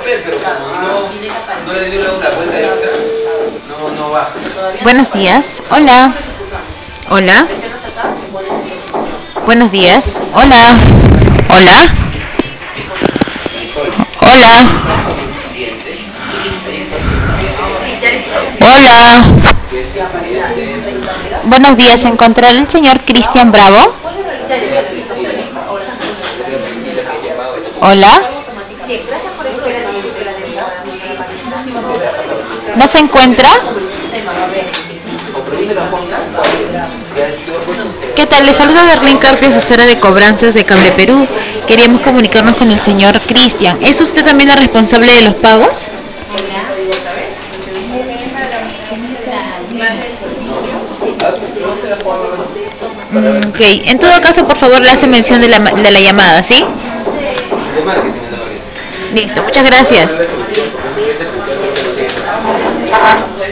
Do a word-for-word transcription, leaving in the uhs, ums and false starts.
papel, pero como no, no le dio la vuelta extra, no, no baja. Buenos días. Hola. Hola. Buenos días. Hola. Hola. Hola. Hola. Buenos días. ¿Se encontrará el señor Cristian Bravo? Hola. ¿No se encuentra? ¿Qué tal? Les saluda Darlene Carpio, asesora de cobranzas de Cable Perú. Queríamos comunicarnos con el señor Cristian. ¿Es usted también la responsable de los pagos? Mm, ok, en todo caso, por favor, le hace mención de la, de la llamada, ¿sí? Listo, muchas gracias.